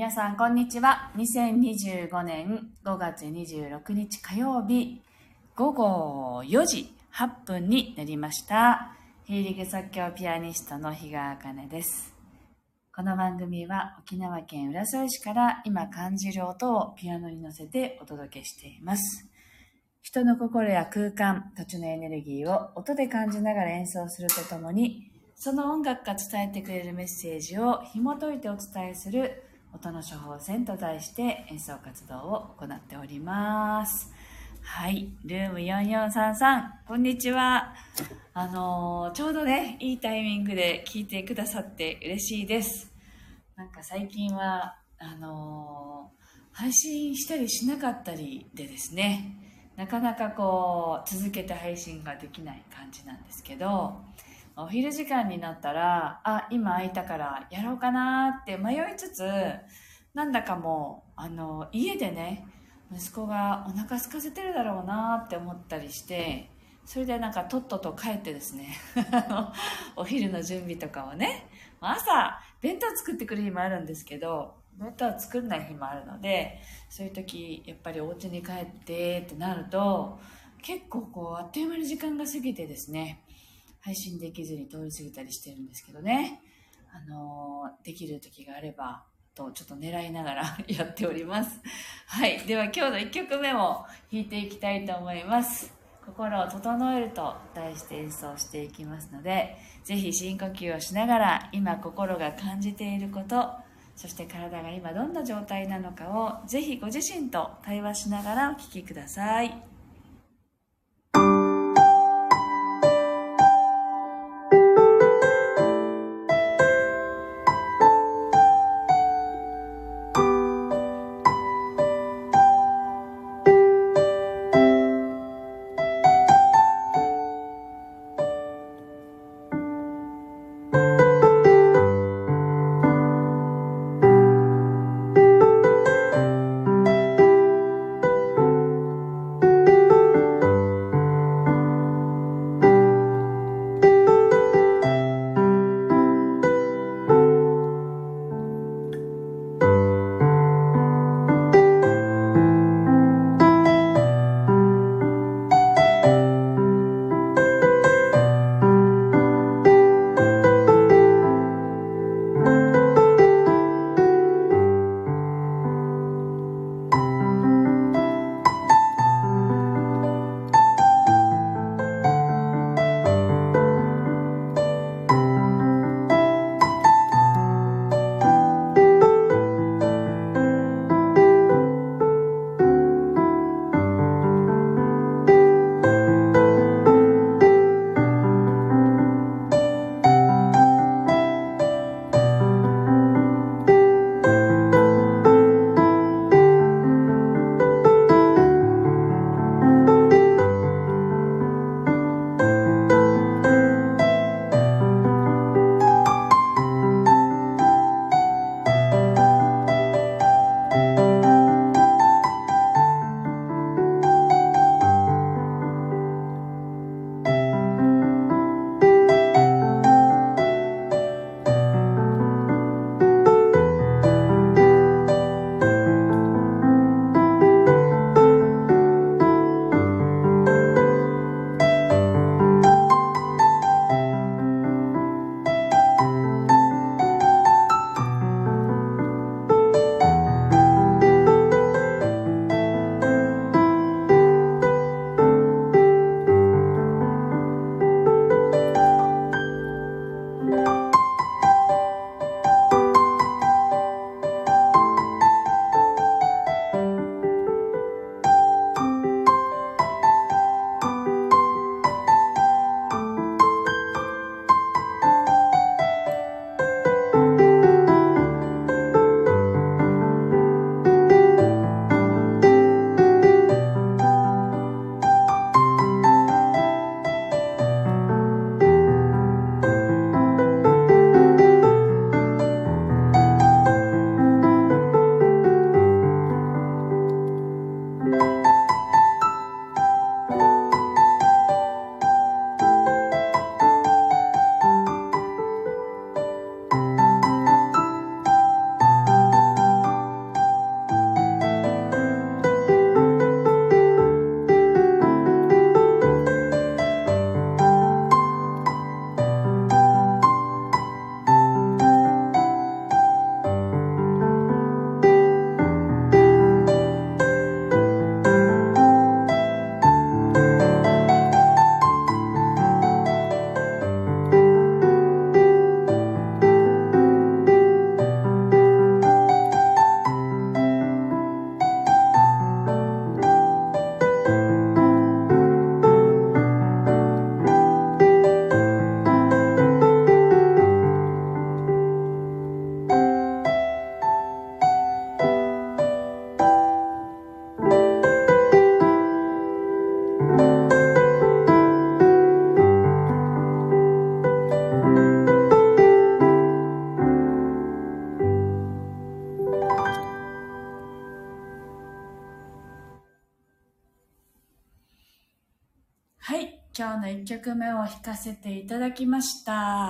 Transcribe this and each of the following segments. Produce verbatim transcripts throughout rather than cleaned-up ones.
皆さんこんにちは。にせんにじゅうごねんごがつにじゅうろくにち火曜日ごごよじはっぷんになりました。ヒーリング即興ピアニストの比嘉茜です。この番組は沖縄県浦添市から今感じる音をピアノに乗せてお届けしています。人の心や空間、土地のエネルギーを音で感じながら演奏するとともに、その音楽が伝えてくれるメッセージを紐解いてお伝えする音の処方箋と題して演奏活動を行っております。はい、ルームよんよんさんさん、こんにちは。あのー、ちょうどね、いいタイミングで聞いてくださって嬉しいです。なんか最近はあのー、配信したりしなかったりでですね、なかなかこう続けて配信ができない感じなんですけど、お昼時間になったら、あ、今空いたからやろうかなって迷いつつ、なんだかもうあの家でね、息子がお腹空かせてるだろうなって思ったりして、それでなんかとっとと帰ってですねお昼の準備とかをね、朝弁当作ってくる日もあるんですけど、弁当は作んない日もあるので、そういう時やっぱりお家に帰ってってなると、結構こうあっという間に時間が過ぎてですね、配信できずに通り過ぎたりしてるんですけどね、あのできる時があればとちょっと狙いながらやっております。はい、では今日のいっきょくめも弾いていきたいと思います。心を整えると題して演奏していきますので、ぜひ深呼吸をしながら今心が感じていること、そして体が今どんな状態なのかをぜひご自身と対話しながらお聴きください。 はい、今日のいっきょくめを弾かせていただきました。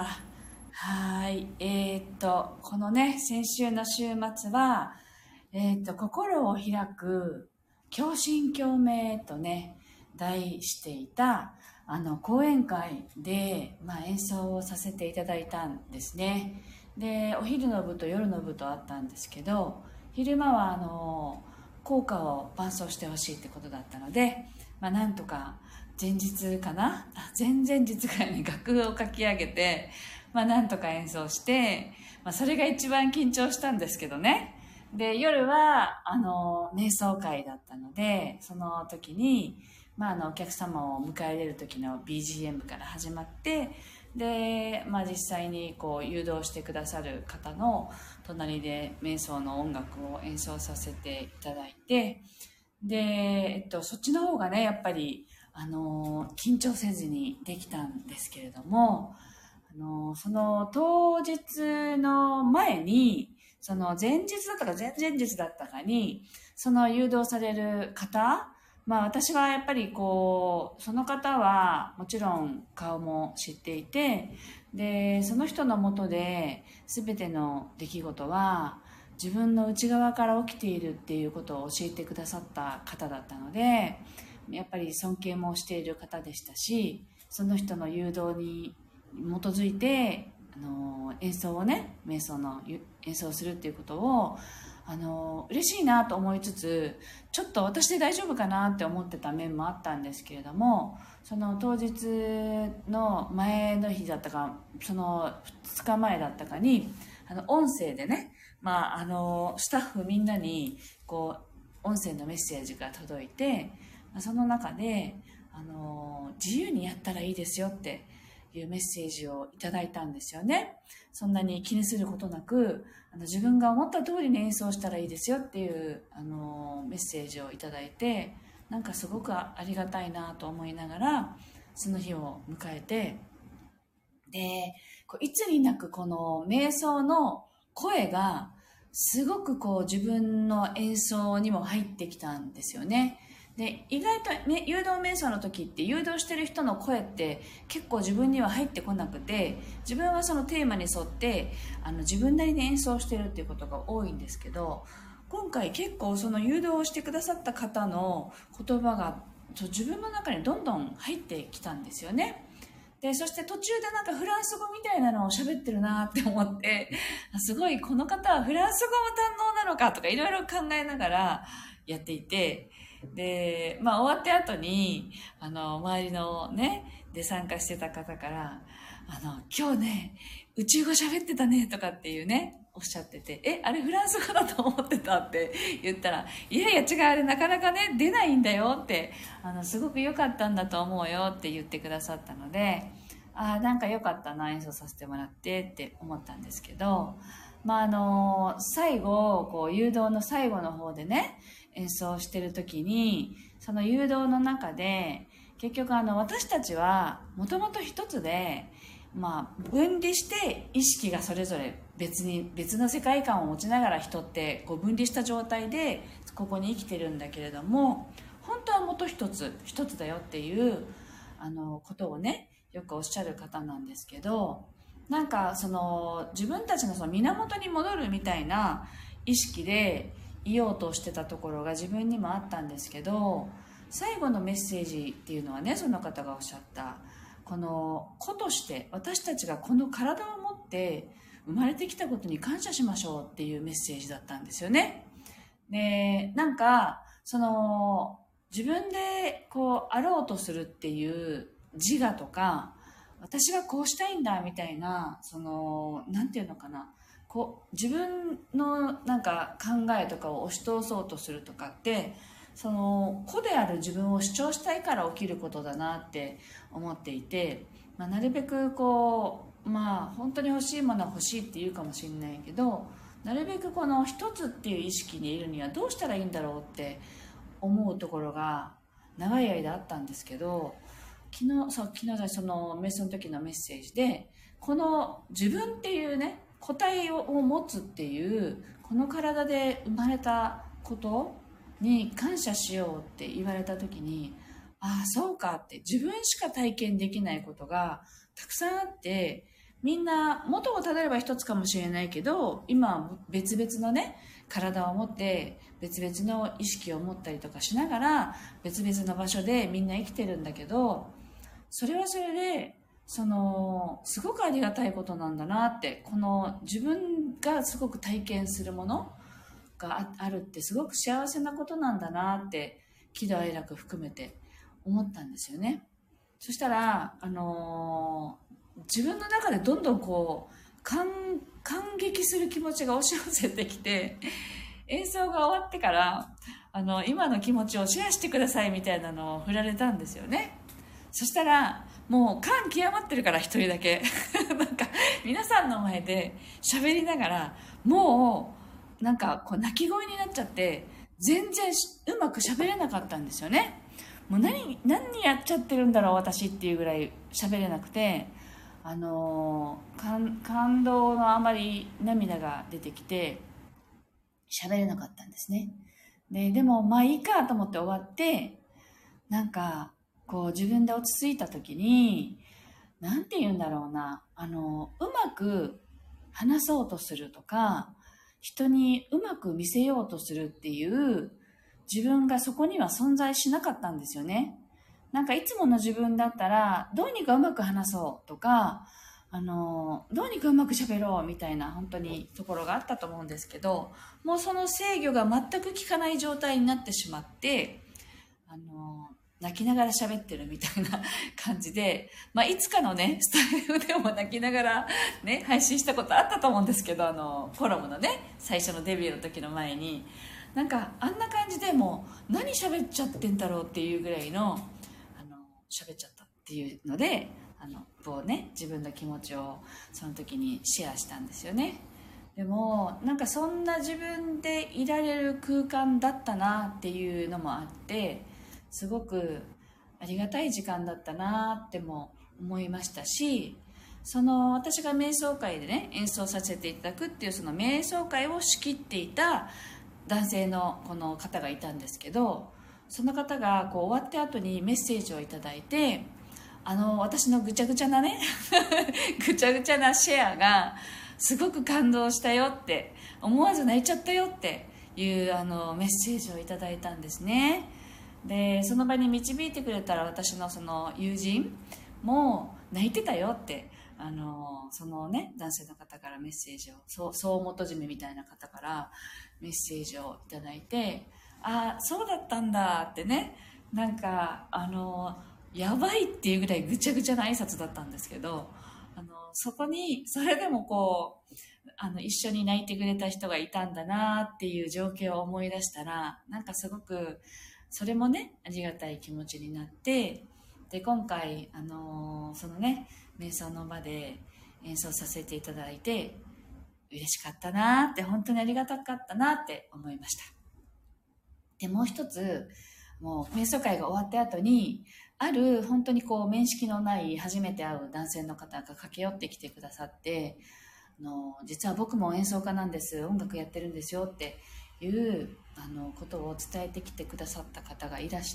はい、えー、っと、このね、先週の週末は、えー、っと、心を開く、共振共鳴とね、題していた、あの、講演会で、まあ、演奏をさせていただいたんですね。で、お昼の部と夜の部とあったんですけど、昼間は、あの、校歌を伴奏してほしいってことだったので、まあ、なんとか、前日かな前々日ぐらいに楽譜を書き上げて、まあ、なんとか演奏して、まあ、それが一番緊張したんですけどね。で、夜は、あの、瞑想会だったので、その時に、まあ、あの、お客様を迎え入れる時の ビージーエム から始まって、で、まあ、実際にこう、誘導してくださる方の隣で瞑想の音楽を演奏させていただいて、で、えっと、そっちの方がね、やっぱり、あの、緊張せずにできたんですけれども、あの、その当日の前に、その前日だったか前々日だったかに、その誘導される方、まあ私はやっぱりこう、その方はもちろん顔も知っていて、で、その人のもとで全ての出来事は自分の内側から起きているっていうことを教えてくださった方だったので、やっぱり尊敬もしている方でしたし、その人の誘導に基づいてあの演奏をね、瞑想の演奏をするっていうことをあの嬉しいなと思いつつ、ちょっと私で大丈夫かなって思ってた面もあったんですけれども、その当日の前の日だったか、そのふつかまえだったかに、あの音声でね、まあ、あのスタッフみんなにこう音声のメッセージが届いて、その中であの自由にやったらいいですよっていうメッセージをいただいたんですよね。そんなに気にすることなく、あの自分が思った通りに演奏したらいいですよっていうあのメッセージをいただいて、なんかすごくありがたいなと思いながらその日を迎えて、でこういつになくこの瞑想の声がすごくこう自分の演奏にも入ってきたんですよね。で意外と、ね、誘導瞑想の時って誘導してる人の声って結構自分には入ってこなくて、自分はそのテーマに沿ってあの自分なりに演奏してるっていうことが多いんですけど、今回結構その誘導をしてくださった方の言葉が自分の中にどんどん入ってきたんですよね。でそして途中でなんかフランス語みたいなのを喋ってるなって思って、すごいこの方はフランス語も堪能なのかとかいろいろ考えながらやっていて、で、まあ終わった後に、あの、周りのね、で参加してた方から、あの、今日ね、宇宙語喋ってたねとかっていうね、おっしゃってて、え、あれフランス語だと思ってたって言ったら、いやいや違う、あれなかなかね、出ないんだよって、あの、すごく良かったんだと思うよって言ってくださったので、ああ、なんか良かったな、演奏させてもらってって思ったんですけど、まああの、最後、こう、誘導の最後の方でね、演奏してる時に、その誘導の中で結局あの私たちはもともと一つで、まあ、分離して意識がそれぞれ別に別の世界観を持ちながら人ってこう分離した状態でここに生きてるんだけれども、本当は元一つ一つだよっていうあのことをねよくおっしゃる方なんですけど、なんかその自分たちのその源に戻るみたいな意識で言おうとしてたところが自分にもあったんですけど、最後のメッセージっていうのはね、その方がおっしゃったこの子として私たちがこの体を持って生まれてきたことに感謝しましょうっていうメッセージだったんですよね。でなんかその自分でこうあろうとするっていう自我とか、私はこうしたいんだみたいな、そのなんていうのかな、こう自分のなんか考えとかを押し通そうとするとかって、その個である自分を主張したいから起きることだなって思っていて、まあ、なるべくこうまあ本当に欲しいものは欲しいって言うかもしれないけど、なるべくこの一つっていう意識にいるにはどうしたらいいんだろうって思うところが長い間あったんですけど、昨日そう昨日その瞑想の時のメッセージで、この自分っていうね個体を持つっていうこの体で生まれたことに感謝しようって言われた時に、あああ、そうかって、自分しか体験できないことがたくさんあって、みんな元をたどれば一つかもしれないけど、今別々のね、体を持って別々の意識を持ったりとかしながら別々の場所でみんな生きてるんだけど、それはそれでそのすごくありがたいことなんだなって、この自分がすごく体験するものがあるってすごく幸せなことなんだなって、喜怒哀楽含めて思ったんですよね。そしたら、あのー自分の中でどんどんこう感感激する気持ちが押し寄せてきて、演奏が終わってからあの今の気持ちをシェアしてくださいみたいなのを振られたんですよね。そしたらもう感極まってるから一人だけなんか皆さんの前で喋りながら、もうなんかこう泣き声になっちゃって、全然うまく喋れなかったんですよね。もう何何やっちゃってるんだろう私っていうぐらい喋れなくて、あのー、感, 感動のあまり涙が出てきて喋れなかったんですね。で、でもまあいいかと思って終わって、なんかこう自分で落ち着いた時に、なんて言うんだろうな、あのうまく話そうとするとか、人にうまく見せようとするっていう自分がそこには存在しなかったんですよね。なんかいつもの自分だったらどうにかうまく話そうとか、あのどうにかうまく喋ろうみたいな本当にところがあったと思うんですけど、もうその制御が全く効かない状態になってしまって、あの泣きながら喋ってるみたいな感じで、まあ、いつかのねスタイフでも泣きながらね配信したことあったと思うんですけど、あのコラムのね最初のデビューの時の前に、なんかあんな感じでもう何喋っちゃってんだろうっていうぐらいの喋っちゃったっていうので、あのこうね自分の気持ちをその時にシェアしたんですよね。でもなんかそんな自分でいられる空間だったなっていうのもあって、すごくありがたい時間だったなっても思いましたし、その私が瞑想会でね演奏させていただくっていうその瞑想会を仕切っていた男性のこの方がいたんですけど、その方がこう終わった後にメッセージをいただいて、あの私のぐちゃぐちゃなねぐちゃぐちゃなシェアがすごく感動したよって、思わず泣いちゃったよっていうあのメッセージをいただいたんですね。でその場に導いてくれたら私のその友人も泣いてたよって、あのそのね男性の方からメッセージを、そう総元締めみたいな方からメッセージをいただいて、あ、そうだったんだってね、なんかあのやばいっていうぐらいぐちゃぐちゃな挨拶だったんですけど、あのそこにそれでもこうあの一緒に泣いてくれた人がいたんだなっていう情景を思い出したら、なんかすごくそれもねありがたい気持ちになって、で今回あのそのね瞑想の場で演奏させていただいて嬉しかったなって、本当にありがたかったなって思いました。でもう一つ、もう瞑想会が終わった後にある本当にこう面識のない初めて会う男性の方が駆け寄ってきてくださって、あの実は僕も演奏家なんです、音楽やってるんですよっていうあのことを伝えてきてくださった方がいらして、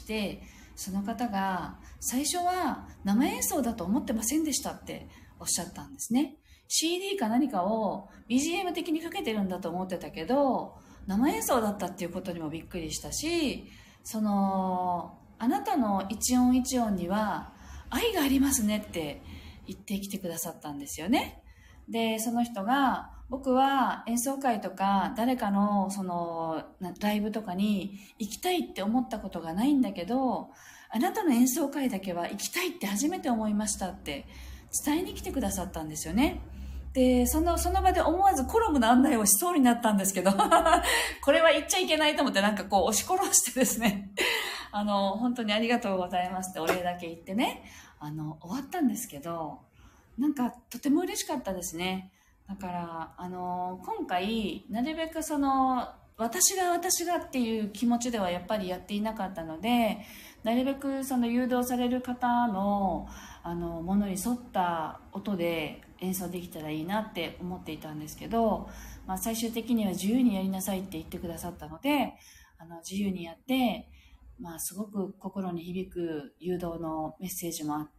その方が最初は生演奏だと思ってませんでしたっておっしゃったんですね。 シーディー か何かを ビージーエム 的にかけてるんだと思ってたけど生演奏だったっていうことにもびっくりしたし、そのあなたの一音一音には愛がありますねって言ってきてくださったんですよね。でその人が、僕は演奏会とか誰かのそのライブとかに行きたいって思ったことがないんだけど、あなたの演奏会だけは行きたいって初めて思いましたって伝えに来てくださったんですよね。でそのその場で思わずコラムの案内をしそうになったんですけどこれは言っちゃいけないと思って、なんかこう押し殺してですねあの本当にありがとうございますってお礼だけ言ってね、あの終わったんですけど、なんかとても嬉しかったですね。だからあの今回なるべくその私が私がっていう気持ちではやっぱりやっていなかったので、なるべくその誘導される方のあのものに沿った音で演奏できたらいいなって思っていたんですけど、まあ、最終的には自由にやりなさいって言ってくださったので、あの自由にやって、 まあ、すごく心に響く誘導のメッセージもあって、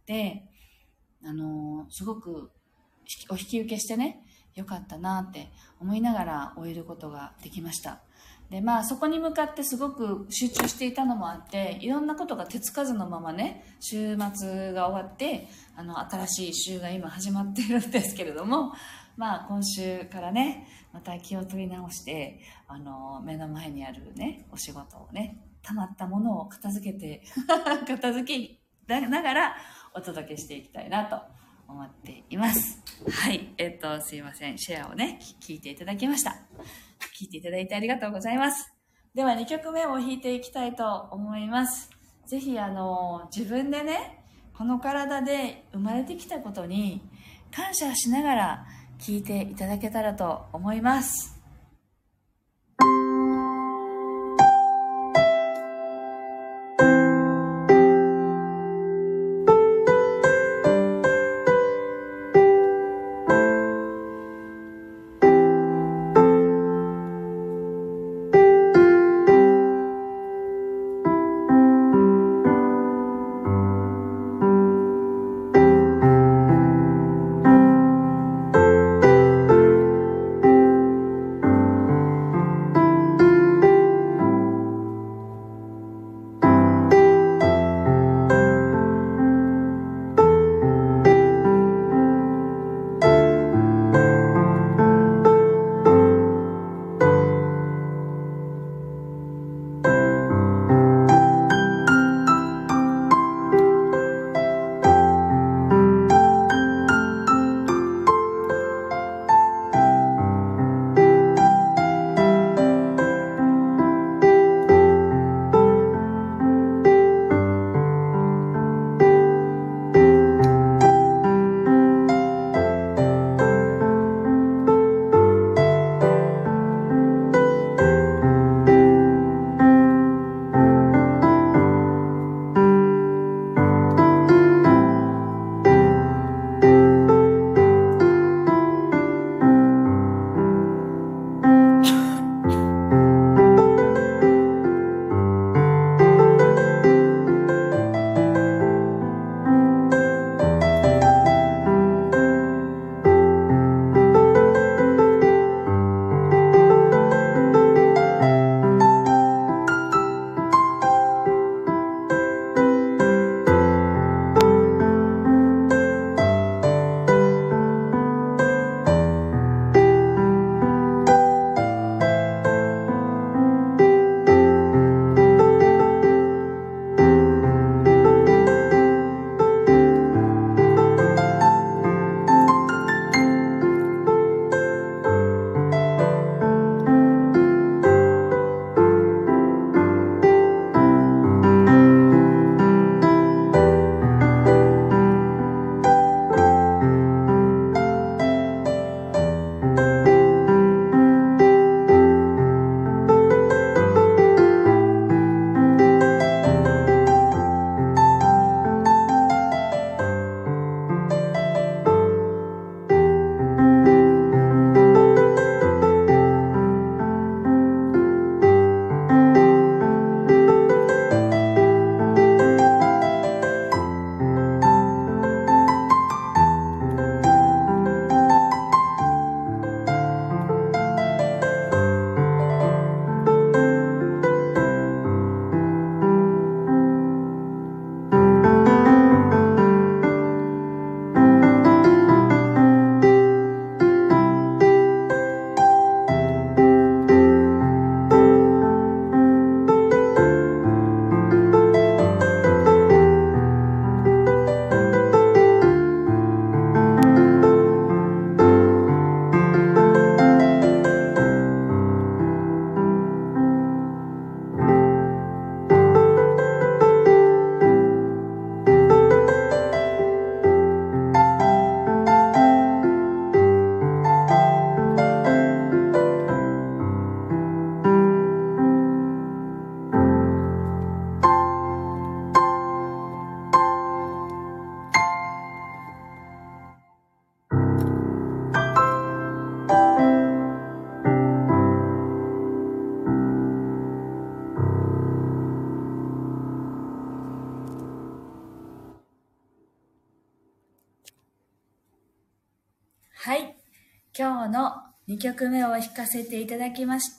あのすごくお引き受けしてね、よかったなって思いながら終えることができました。で、まあそこに向かってすごく集中していたのもあって、いろんなことが手つかずのままね、週末が終わって、あの新しい週が今始まっているんですけれども、まあ今週からね、また気を取り直して、あの目の前にあるね、お仕事をね、溜まったものを片付けて片付けながらお届けしていきたいなと思っています。はい。えっと、すいません。シェアをね、聞いていただきました。聞いていただいてありがとうございます。ではにきょくめを弾いていきたいと思います。ぜひ、あの、自分でね、この体で生まれてきたことに感謝しながら聴いていただけたらと思います。 今日のにきょくめを弾かせていただきました。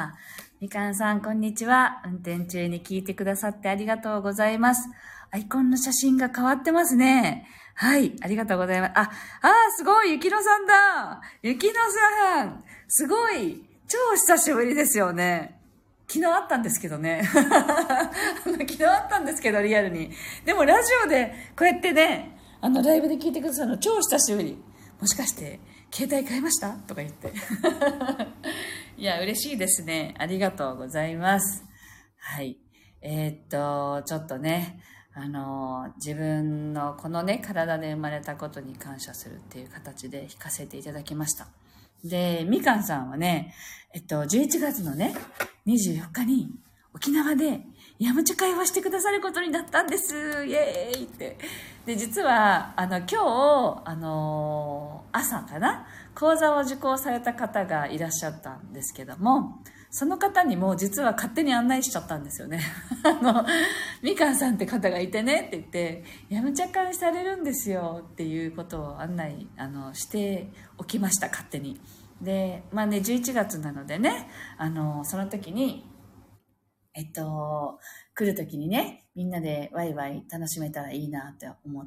みかんさん、こんにちは。運転中に聞いてくださってありがとうございます。アイコンの写真が変わってますね。はい、ありがとうございます。あ、あー、すごい、ゆきのさんだ。ゆきのさん、すごい、超久しぶりですよね。昨日あったんですけどね。昨日あったんですけど、リアルに。でもラジオでこうやってね、あの、ライブで聞いてくださるの超久しぶり。もしかして、携帯変えましたとか言って。いや、嬉しいですね。ありがとうございます。はい。えー、っと、ちょっとね、あの、自分のこのね、体で生まれたことに感謝するっていう形で弾かせていただきました。で、みかんさんはね、えっと、じゅういちがつのね、にじゅうよっかに沖縄でヤムチャ会をしてくださることになったんです。イエーイって。で、実は、あの、今日、あのー、朝かな講座を受講された方がいらっしゃったんですけども、その方にも実は勝手に案内しちゃったんですよね。あの、みかんさんって方がいてねって言って、ヤムチャ会されるんですよっていうことを案内、あの、しておきました、勝手に。で、まあね、じゅういちがつなのでね、あの、その時に、えっと、来る時にね、みんなでワイワイ楽しめたらいいなって思って、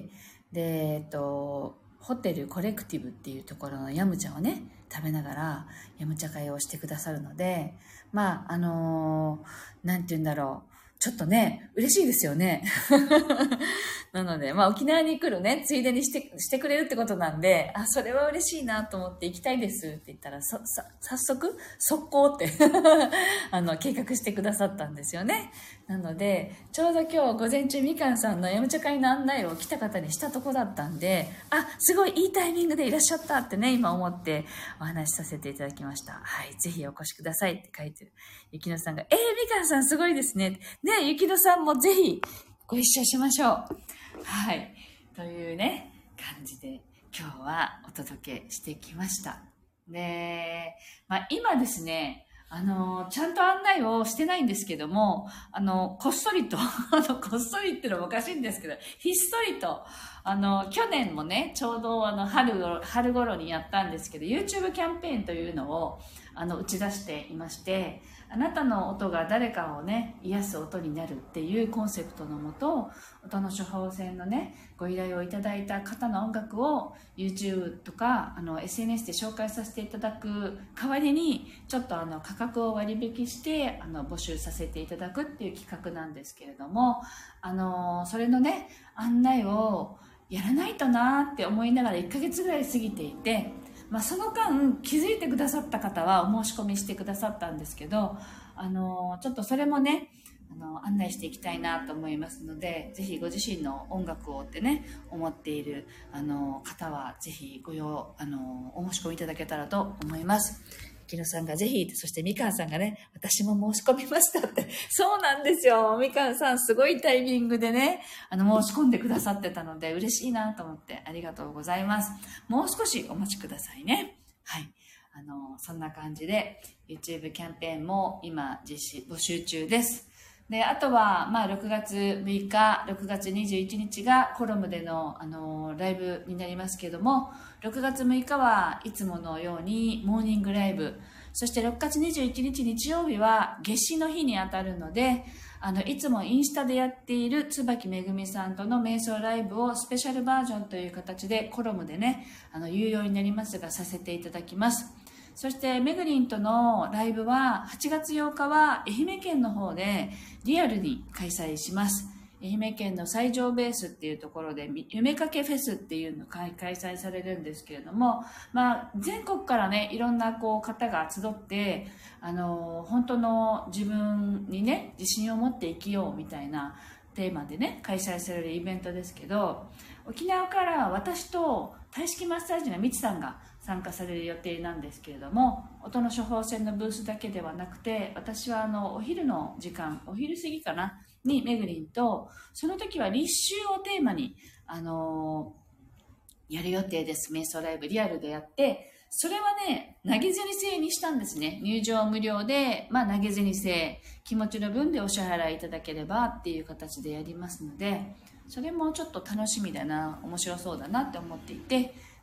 で、えっと、ホテルコレクティブっていうところのヤムチャをね、食べながらヤムチャ会をしてくださるので、まあ、あのー、なんて言うんだろう。ちょっとね、嬉しいですよね。なので、まあ沖縄に来るね、ついでにして、してくれるってことなんで、あ、それは嬉しいなと思って行きたいですって言ったら、さ、さ、早速、速攻って、あの、計画してくださったんですよね。なので、ちょうど今日午前中みかんさんのヤムチャ会の案内を来た方にしたとこだったんで、あ、すごいいいタイミングでいらっしゃったってね、今思ってお話しさせていただきました。はい、ぜひお越しくださいって書いてる。ゆきのさんが、えー、みかんさんすごいですね。ね、ゆきのさんもぜひご一緒しましょう。はい。というね、感じで今日はお届けしてきました。で、まあ今ですね、あの、ちゃんと案内をしてないんですけども、あの、こっそりと、あの、こっそりってのもおかしいんですけど、ひっそりと、あの、去年もね、ちょうどあの、春、春頃にやったんですけど、YouTube キャンペーンというのを、あの、打ち出していまして、あなたの音が誰かをね、癒す音になるっていうコンセプトのもと、音の処方箋のね、ご依頼をいただいた方の音楽を YouTube とかあの エスエヌエス で紹介させていただく代わりに、ちょっとあの価格を割引してあの募集させていただくっていう企画なんですけれども、あのそれのね、案内をやらないとなって思いながらいっかげつぐらい過ぎていて、まあ、その間気づいてくださった方はお申し込みしてくださったんですけど、あのちょっとそれもね、あの案内していきたいなと思いますので、ぜひご自身の音楽をってね思っているあの方はぜひご用あのお申し込みいただけたらと思います。きのさんがぜひ、そしてみかんさんがね、私も申し込みましたって。そうなんですよ。みかんさんすごいタイミングでね、あの申し込んでくださってたので嬉しいなと思ってありがとうございます。もう少しお待ちくださいね。はい。あの、そんな感じで YouTube キャンペーンも今実施、募集中です。で、あとは、まあ、ろくがつむいか、ろくがつにじゅういちにちがコロムでの、あの、ライブになりますけども、ろくがつむいかはいつものようにモーニングライブ、そしてろくがつにじゅういちにち日曜日は夏至の日にあたるので、あの、いつもインスタでやっている椿めぐみさんとの瞑想ライブをスペシャルバージョンという形でコロムでね、あの、有料になりますがさせていただきます。そしてめぐりんとのライブははちがつようかは愛媛県の方でリアルに開催します。愛媛県の西条ベースっていうところで夢かけフェスっていうのが開催されるんですけれども、まあ、全国からねいろんなこう方が集ってあの本当の自分にね自信を持って生きようみたいなテーマでね開催されるイベントですけど、沖縄から私と体式マッサージのみちさんが参加される予定なんですけれども、音の処方箋のブースだけではなくて、私はあのお昼の時間、お昼過ぎかなにめぐりんと、その時は立秋をテーマにあのー、やる予定です。瞑想ライブリアルでやって、それはね投げ銭制にしたんですね。入場無料で、まあ、投げ銭制、気持ちの分でお支払いいただければっていう形でやりますので、それもちょっと楽しみだな、面白そうだなって思っていて、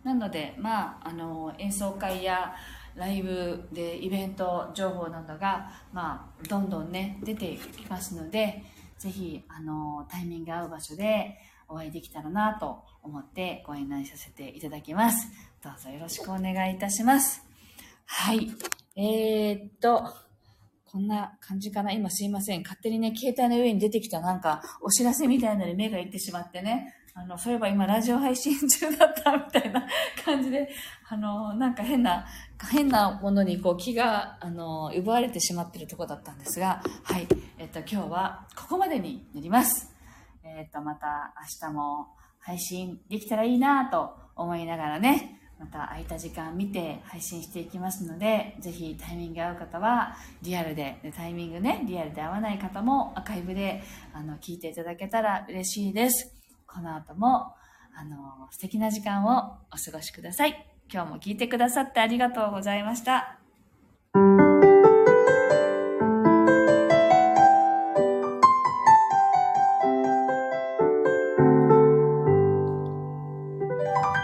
なので、まあ、あの演奏会やライブでイベント情報などが、まあ、どんどんね出てきますので、ぜひあのタイミングが合う場所でお会いできたらなと思ってご案内させていただきます。どうぞよろしくお願いいたします。はい。えー、っと、こんな感じかな。今すいません。勝手にね、携帯の上に出てきたなんかお知らせみたいなのに目がいってしまってね。あの、そういえば今ラジオ配信中だったみたいな感じで、あの、なんか変な、変なものにこう気が、あの、奪われてしまってるところだったんですが、はい。えっと、今日はここまでになります。えっと、また明日も配信できたらいいなと思いながらね、また空いた時間見て配信していきますので、ぜひタイミングが合う方はリアルで、タイミングね、リアルで合わない方もアーカイブであの聞いていただけたら嬉しいです。この後もあの素敵な時間をお過ごしください。今日も聞いてくださってありがとうございました。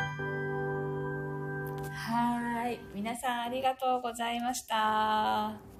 はい、皆さんありがとうございました。